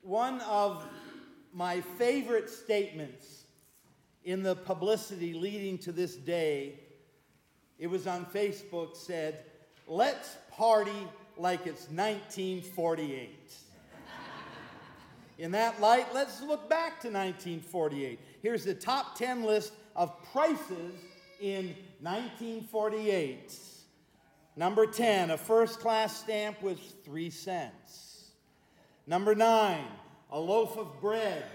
One of my favorite statements in the publicity leading to this day, it was on Facebook, said, "Let's party like it's 1948. In that light, let's look back to 1948. Here's the top 10 list of prices in 1948. Number 10, a first-class stamp was 3 cents. Number 9, a loaf of bread,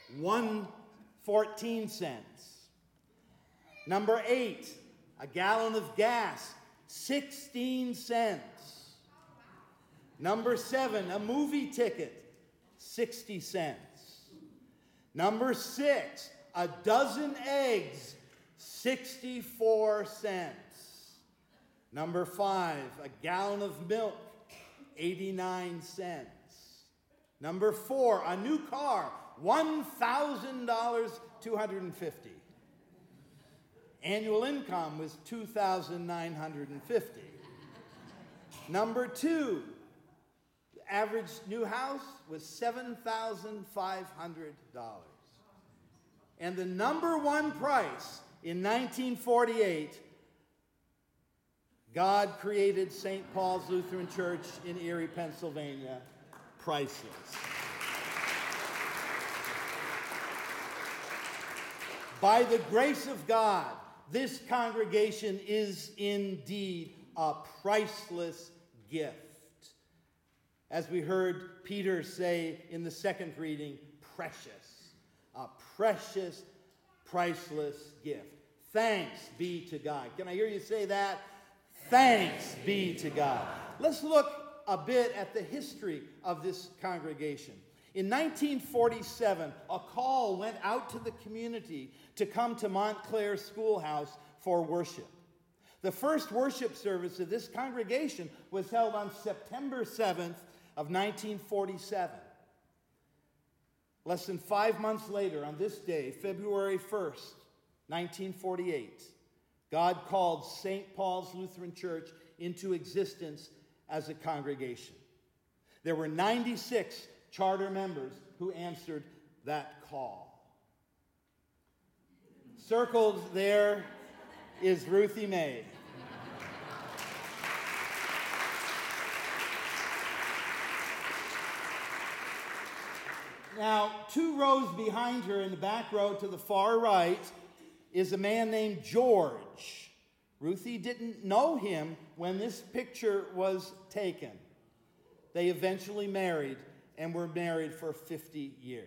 1.14 cents. Number 8, a gallon of gas, 16 cents. Number 7, a movie ticket, 60 cents. Number 6, a dozen eggs, 64 cents. Number 5, a gallon of milk, 89 cents. Number 4, a new car, $1,000, $250. Annual income was $2,950. Number 2, the average new house was $7,500. And the number one price in 1948, God created St. Paul's Lutheran Church in Erie, Pennsylvania, priceless. By the grace of God, this congregation is indeed a priceless gift. As we heard Peter say in the second reading, precious. A precious, priceless gift. Thanks be to God. Can I hear you say that? Thanks be to God. Let's look a bit at the history of this congregation. In 1947, a call went out to the community to come to Montclair Schoolhouse for worship. The first worship service of this congregation was held on September 7th of 1947. Less than 5 months later, on this day, February 1st, 1948, God called St. Paul's Lutheran Church into existence as a congregation. There were 96 charter members who answered that call. Circled there is Ruthie May. Now, 2 rows behind her in the back row to the far right is a man named George. Ruthie didn't know him when this picture was taken. They eventually married and were married for 50 years.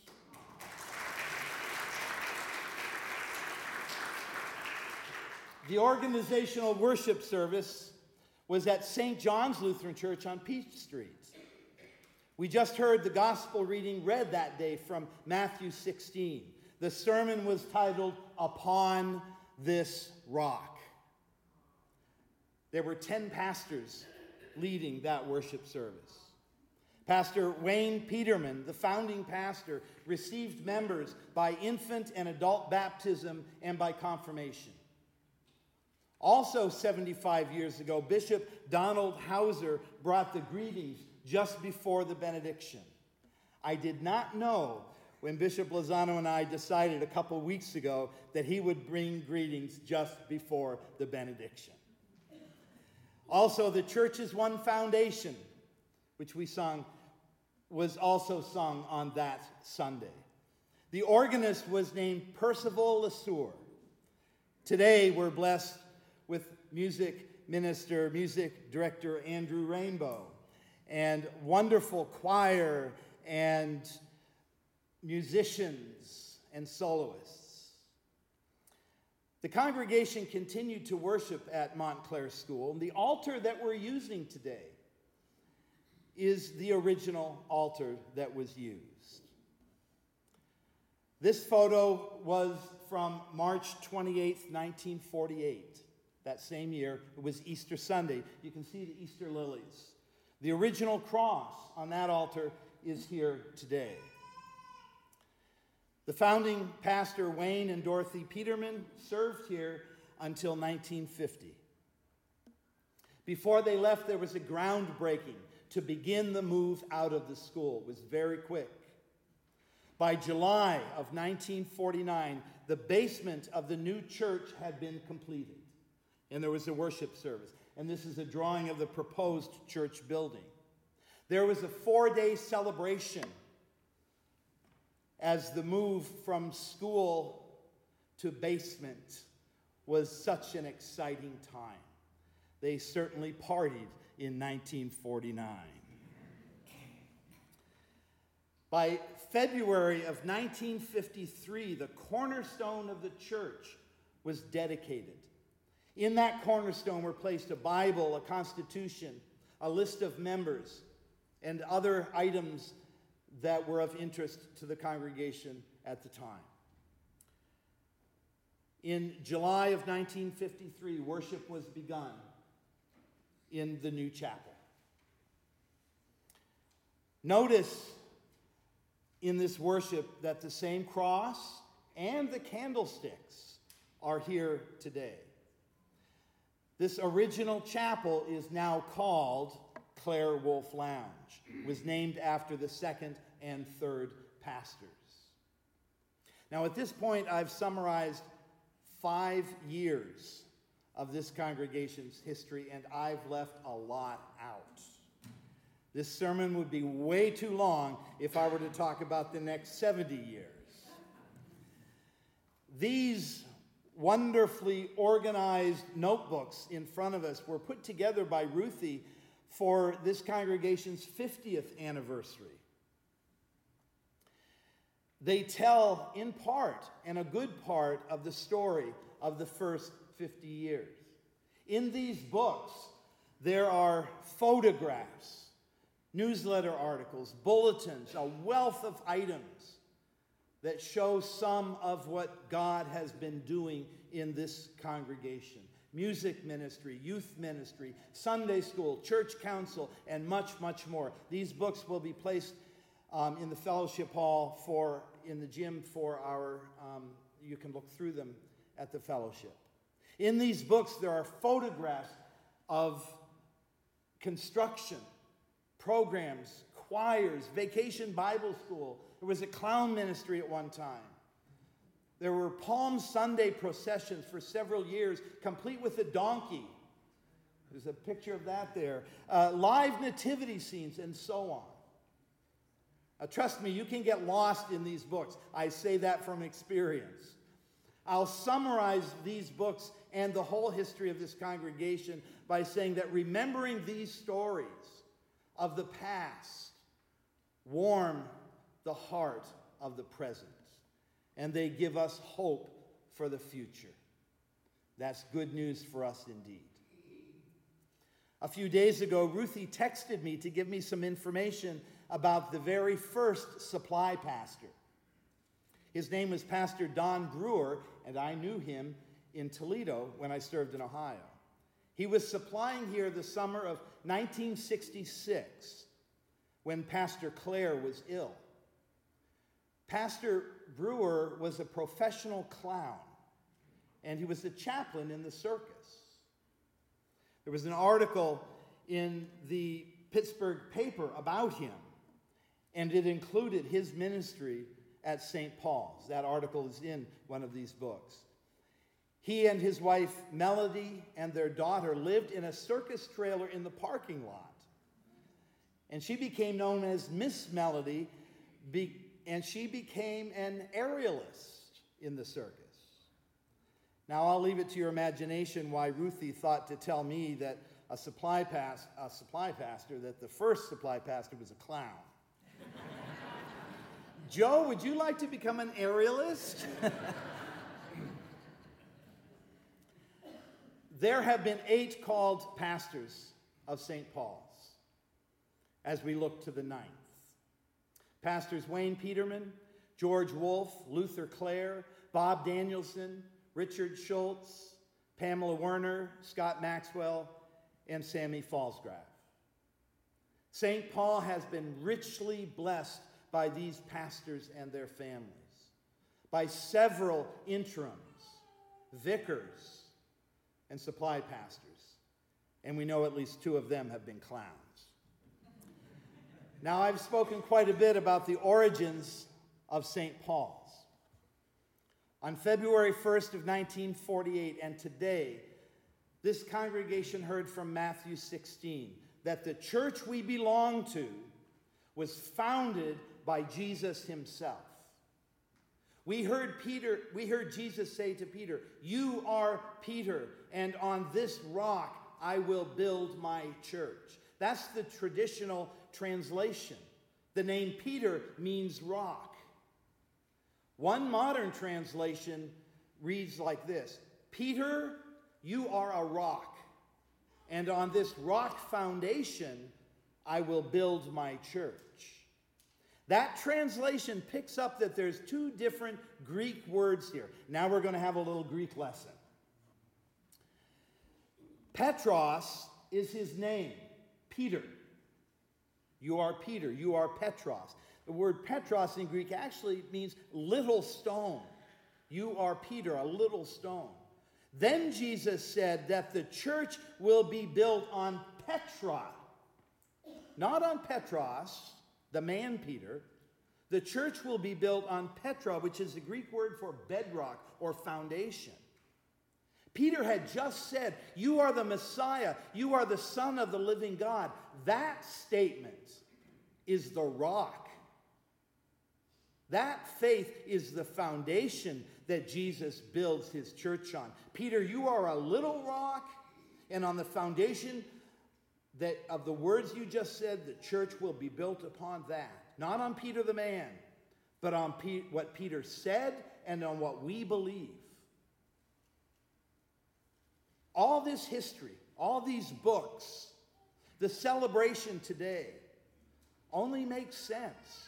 The organizational worship service was at St. John's Lutheran Church on Peach Street. We just heard the gospel reading read that day from Matthew 16. The sermon was titled, Upon This Rock. There were 10 pastors leading that worship service. Pastor Wayne Peterman, the founding pastor, received members by infant and adult baptism and by confirmation. Also 75 years ago, Bishop Donald Hauser brought the greetings just before the benediction. I did not know when Bishop Lozano and I decided a couple weeks ago that he would bring greetings just before the benediction. Also, the church's one foundation, which we sung, was also sung on that Sunday. The organist was named Percival Lesueur. Today, we're blessed with music director Andrew Rainbow, and wonderful choir and musicians and soloists. The congregation continued to worship at Montclair School, and the altar that we're using today is the original altar that was used. This photo was from March 28th, 1948. That same year, it was Easter Sunday. You can see the Easter lilies. The original cross on that altar is here today. The founding pastor, Wayne and Dorothy Peterman, served here until 1950. Before they left, there was a groundbreaking to begin the move out of the school. It was very quick. By July of 1949, the basement of the new church had been completed, and there was a worship service. And this is a drawing of the proposed church building. There was a 4-day celebration as the move from school to basement was such an exciting time. They certainly partied in 1949. By February of 1953, the cornerstone of the church was dedicated. In that cornerstone were placed a Bible, a constitution, a list of members, and other items that were of interest to the congregation at the time. In July of 1953, worship was begun in the new chapel. Notice in this worship that the same cross and the candlesticks are here today. This original chapel is now called Clare Wolfe Lounge. It was named after the second and third pastors. Now, at this point, I've summarized 5 years of this congregation's history, and I've left a lot out. This sermon would be way too long if I were to talk about the next 70 years. These wonderfully organized notebooks in front of us were put together by Ruthie for this congregation's 50th anniversary. They tell, in part, and a good part, of the story of the first 50 years. In these books, there are photographs, newsletter articles, bulletins, a wealth of items that show some of what God has been doing in this congregation. Music ministry, youth ministry, Sunday school, church council, and much, much more. These books will be placed in the fellowship hall in the gym for our, you can look through them at the fellowship. In these books, there are photographs of construction, programs, choirs, vacation Bible school. There was a clown ministry at one time. There were Palm Sunday processions for several years, complete with a donkey. There's a picture of that there. Live nativity scenes, and so on. Trust me, you can get lost in these books. I say that from experience. I'll summarize these books and the whole history of this congregation by saying that remembering these stories of the past warm the heart of the present, and they give us hope for the future. That's good news for us indeed. A few days ago, Ruthie texted me to give me some information about the very first supply pastor. His name was Pastor Don Brewer, and I knew him in Toledo when I served in Ohio. He was supplying here the summer of 1966 when Pastor Clare was ill. Pastor Brewer was a professional clown, and he was a chaplain in the circus. There was an article in the Pittsburgh paper about him, and it included his ministry at St. Paul's. That article is in one of these books. He and his wife, Melody, and their daughter lived in a circus trailer in the parking lot. And she became known as Miss Melody, and she became an aerialist in the circus. Now, I'll leave it to your imagination why Ruthie thought to tell me that a supply pastor, that the first supply pastor was a clown. Joe, would you like to become an aerialist? There have been 8 called pastors of St. Paul's as we look to the 9th. Pastors Wayne Peterman, George Wolfe, Luther Clare, Bob Danielson, Richard Schultz, Pamela Werner, Scott Maxwell, and Sammy Falsgraf. St. Paul has been richly blessed by these pastors and their families, by several interims, vicars, and supply pastors. And we know at least 2 of them have been clowns. Now, I've spoken quite a bit about the origins of St. Paul's. On February 1st of 1948, and today, this congregation heard from Matthew 16 that the church we belong to was founded by Jesus himself. We heard Jesus say to Peter, "You are Peter, and on this rock I will build my church." That's the traditional translation. The name Peter means rock. One modern translation reads like this: "Peter, you are a rock, and on this rock foundation I will build my church." That translation picks up that there's two different Greek words here. Now we're going to have a little Greek lesson. Petros is his name, Peter. You are Peter, you are Petros. The word Petros in Greek actually means little stone. You are Peter, a little stone. Then Jesus said that the church will be built on Petra, not on Petros, the man Peter. The church will be built on Petra, which is the Greek word for bedrock or foundation. Peter had just said, "You are the Messiah. You are the Son of the living God." That statement is the rock. That faith is the foundation that Jesus builds his church on. Peter, you are a little rock, and on the foundation of the words you just said, the church will be built upon that. Not on Peter the man, but on what Peter said and on what we believe. All this history, all these books, the celebration today only makes sense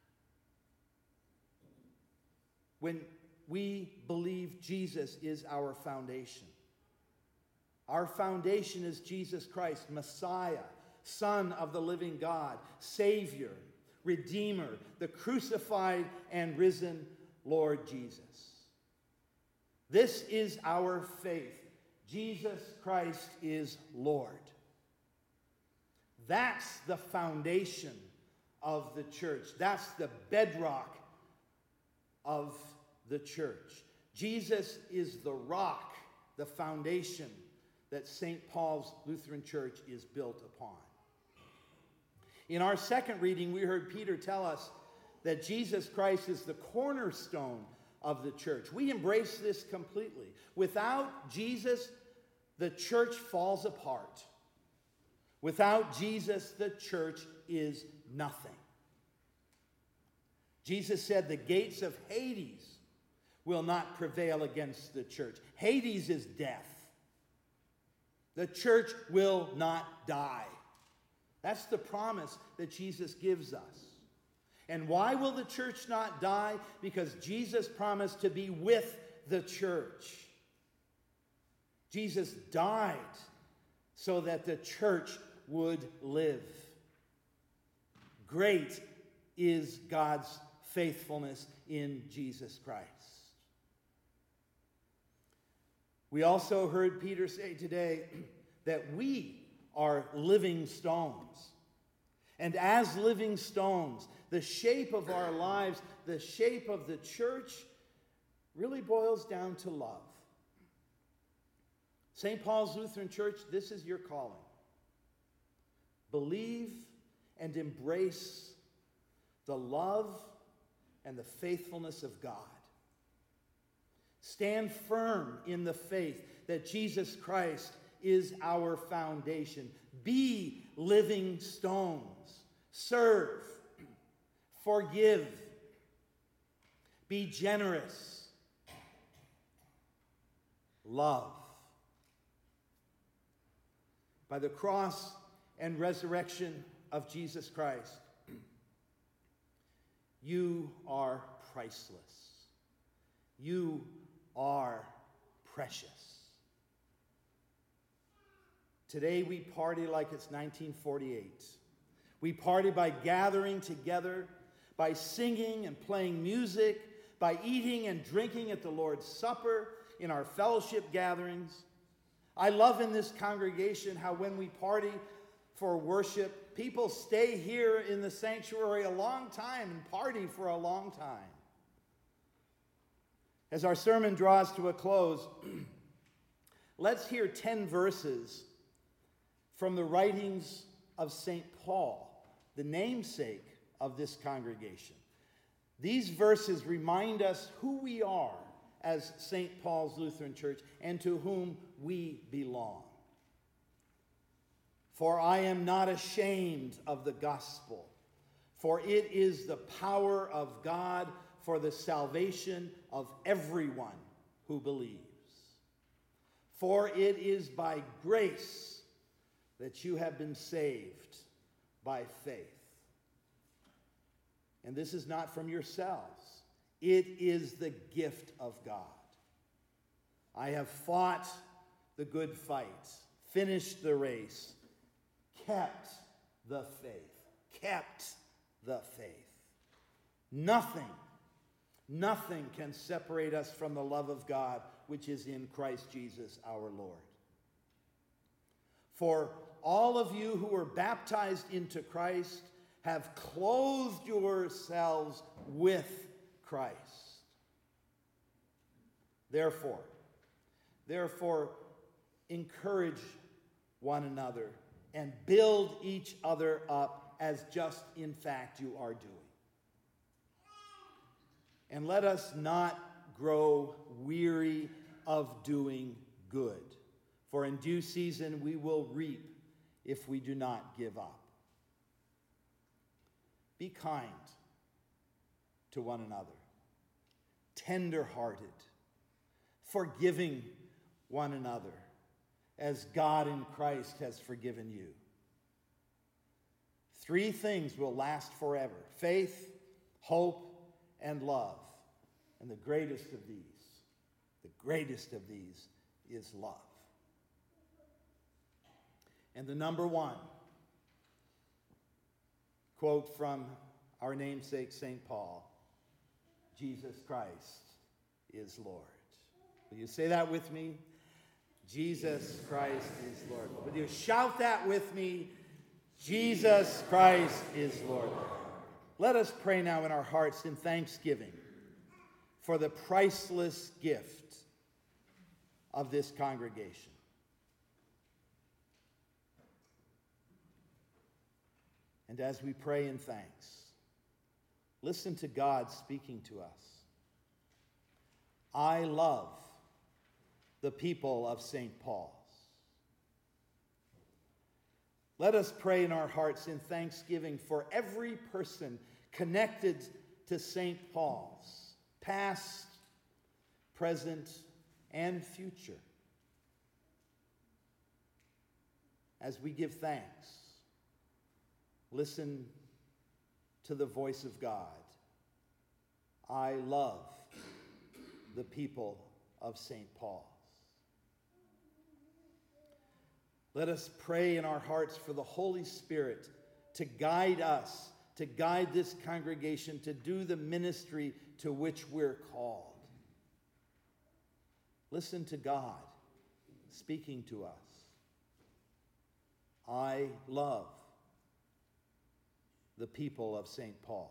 when we believe Jesus is our foundation. Our foundation is Jesus Christ, Messiah, Son of the living God, Savior, Redeemer, the crucified and risen Lord Jesus. This is our faith. Jesus Christ is Lord. That's the foundation of the church. That's the bedrock of the church. Jesus is the rock, the foundation that St. Paul's Lutheran Church is built upon. In our second reading, we heard Peter tell us that Jesus Christ is the cornerstone of the church. We embrace this completely. Without Jesus, the church falls apart. Without Jesus, the church is nothing. Jesus said the gates of Hades will not prevail against the church. Hades is death. The church will not die. That's the promise that Jesus gives us. And why will the church not die? Because Jesus promised to be with the church. Jesus died so that the church would live. Great is God's faithfulness in Jesus Christ. We also heard Peter say today that we are living stones. And as living stones, the shape of our lives, the shape of the church, really boils down to love. St. Paul's Lutheran Church, this is your calling. Believe and embrace the love and the faithfulness of God. Stand firm in the faith that Jesus Christ is our foundation. Be living stones. Serve. Forgive. Be generous. Love. By the cross and resurrection of Jesus Christ, you are priceless. You are precious. Today we party like it's 1948. We party by gathering together, by singing and playing music, by eating and drinking at the Lord's Supper, in our fellowship gatherings. I love in this congregation how when we party for worship, people stay here in the sanctuary a long time and party for a long time. As our sermon draws to a close, let's hear 10 verses from the writings of St. Paul, the namesake of this congregation. These verses remind us who we are as St. Paul's Lutheran Church and to whom we belong. For I am not ashamed of the gospel, for it is the power of God for the salvation of everyone who believes. For it is by grace that you have been saved by faith. And this is not from yourselves. It is the gift of God. I have fought the good fight, finished the race, kept the faith. Kept the faith. Nothing can separate us from the love of God, which is in Christ Jesus our Lord. For all of you who were baptized into Christ have clothed yourselves with Christ. Therefore, encourage one another and build each other up as just in fact you are doing. And let us not grow weary of doing good, for in due season we will reap if we do not give up. Be kind to one another, tender-hearted, forgiving one another, as God in Christ has forgiven you. 3 things will last forever: faith, hope, and love. And the greatest of these is love. And the number 1 quote from our namesake, St. Paul: Jesus Christ is Lord. Will you say that with me? Jesus Christ is Lord. Will you shout that with me? Jesus Christ is Lord. Let us pray now in our hearts in thanksgiving for the priceless gift of this congregation. And as we pray in thanks, listen to God speaking to us. I love the people of St. Paul's. Let us pray in our hearts in thanksgiving for every person connected to St. Paul's, past, present, and future. As we give thanks, listen to the voice of God. I love the people of St. Paul's. Let us pray in our hearts for the Holy Spirit to guide us, to guide this congregation, to do the ministry to which we're called. Listen to God speaking to us. I love the people of St. Paul's.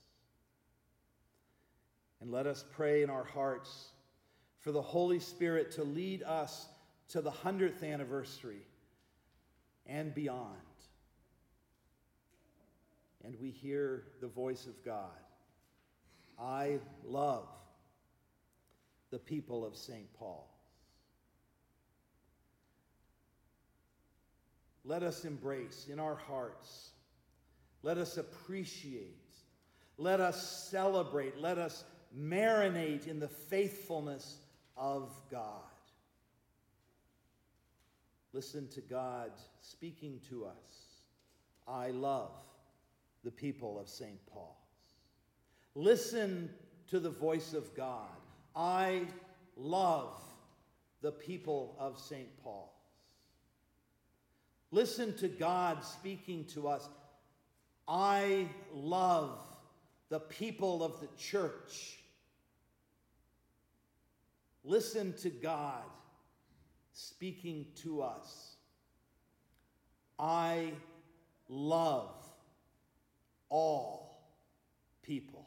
And let us pray in our hearts for the Holy Spirit to lead us to the 100th anniversary and beyond. And we hear the voice of God. I love the people of St. Paul. Let us embrace in our hearts. Let us appreciate. Let us celebrate. Let us marinate in the faithfulness of God. Listen to God speaking to us. I love the people of St. Paul's. Listen to the voice of God. I love the people of St. Paul's. Listen to God speaking to us. I love the people of the church. Listen to God speaking to us. I love all people.